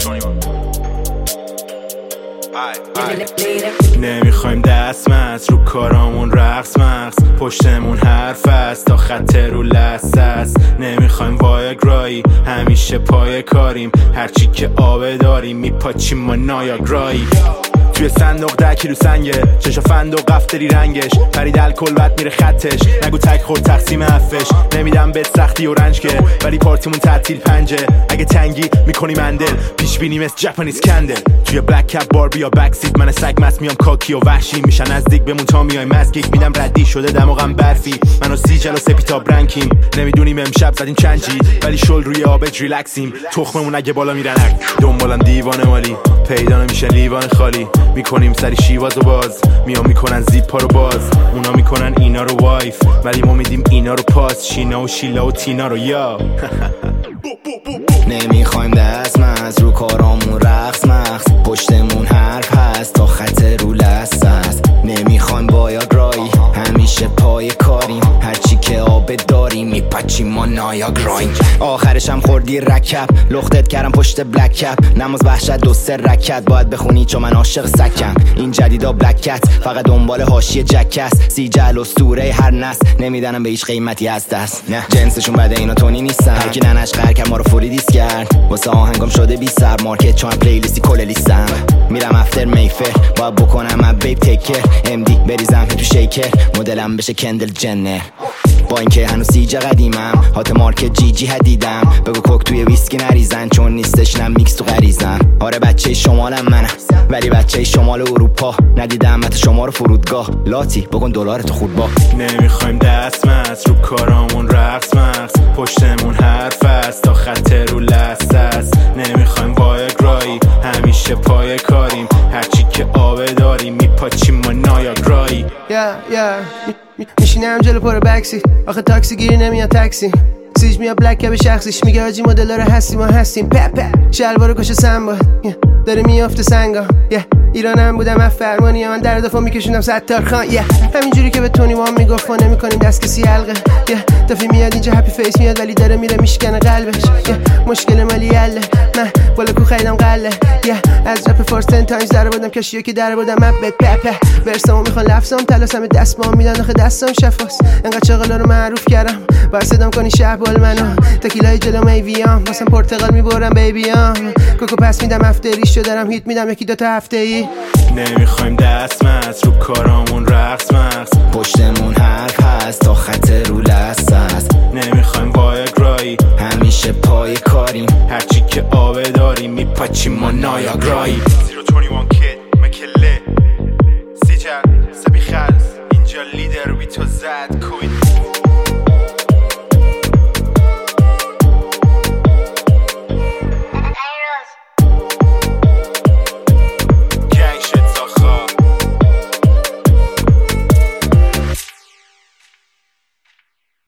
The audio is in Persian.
نمیخوایم دستمزد رو کارامون رقص مغز، پشتمون حرف است تا خط رو لثه است. نمیخوایم وایاگرایی، همیشه پای کاریم، هرچی که آبه داریم میپاچیم ما نایاگرایی. توی صندوق 10 کیلو سنگه، چشا فندق قفتری رنگش، پرید الکل بد میره خطش، نگو تک خورد تقسیم حفش. نمیدم به سختی و رنج که، ولی پارتیمون تعطیل پنجه، اگه تنگی میکنی مندل، پیش بینی مثل جپانیز کندل. توی بلک کپ باربی یا بک سیت، من سگ مست میام کاکی و وحشی، میشن نزدیک بمون تا میایم مسکیک. میدم ردی شده دماغم برفی، منو سیجل و سپیتاب رنکیم. نمیدونیم امشب زدیم چند جی، ولی شل روی آبج ریلکسیم. تخممون اگه بالا میرن دنبالم دیوانه مالی، پیدا نمیشه لیوان خالی. میکنیم سری شیواز و باز، میام میکنن زیپا رو باز، اونا میکنن اینا رو وایف، ولی ما میدیم اینا رو پاس. شینا و شیلا و تینا رو یا نمیخوایم دستمزد رو کارامون رقص مغز، پشتمون حرف هست تا خط رو لثه است. نمیخوایم وایاگرایی، همیشه پای کاریم، هرچی که آب داریم میپچیم ما نایاگراییم. آخرش هم خوردی رکب، لختت کردم پشت بلک کپ، نماز وحشت 2-3 رکت باید بخونی چون من عاشق سکم. این جدیدا بلکت فقط دنبال حاشیه جکس، سیجل اسطوره هر نسل، نمیدنم به هیچ قیمتی از دست. نه جنسشون بده اینا تونی نیستن، هرکی ننش قهر که ما رو فوری دیس کرد، واسه آهنگام شده بی سر مارکت چون پلیلیستی کل لیستم. میرم افتر میفر باید بکنم اب بیب تیکر، MD بریزم تو شیکر، مدلم بشه کندل جنر. با اینکه هنوز سیج قدیمم، هات مارکت جی هدیدم، بگو کوک توی ویسکی نریزن چون نیستش نه میکس تو غریزن. آره بچه شمالم منم، ولی بچه شمال اروپا، ندیدم حتی شما رو فرودگاه، لاتی بکن دلار تو خود با. نمیخوایم دستمزد رو کارامون رقص مغز، پشتمون حرف است تا خط رو لثه است. نمیخوایم وایاگرایی، همیشه پای کاریم، هرچی که آبه داریم میپاچیم ما نایاگرایی. میشینم جلو پر بکسی، آخه تاکسی گیر نمیاد تاکسی، سیج میاد بلک کب شخصیش، میگه آجی مدل‌ها رو هستیم ما هستیم. پپ شلوارو کش سنباد داره میافته سنگا. ایرانم بودم من فرمانی، من در دفعه میکشونم ستار خان. همینجوری که به تونی وام میگفت ما نمیکنیم دست کسی حلقه. دفعه میاد اینجا هپی فیس میاد ولی داره میره میشکنه قلبش. مشکل مالی یله، من بالا کو خریدم قله. از رپ فارس 10 تایمز در بودم کشیو که در بودم مبت پپ ورسامو میخوان لفظام تلاسم دست با میدن، آخه دستم شفاست. انقدر چاقلا رو معروف کردم بر صدام کنی شهبال منو، تکیلای جلو میویام واسم پرتقال میبرم بیبیام. کوکو پس میدم افتری شو دارم هیت میدم 1-2 تا هفته ای. نمیخوایم دستمزد رو کارامون رقص مغز، پشتمون حرف هست تا خط رو لثه است. نمیخوایم وایاگرایی، همیشه پای کاریم، هرچی که آبه داریم میپاچیم ما نایاگرایی. 021 کید مکله سیجل سبی خلص، اینجا لیدر بی تو زد کوید.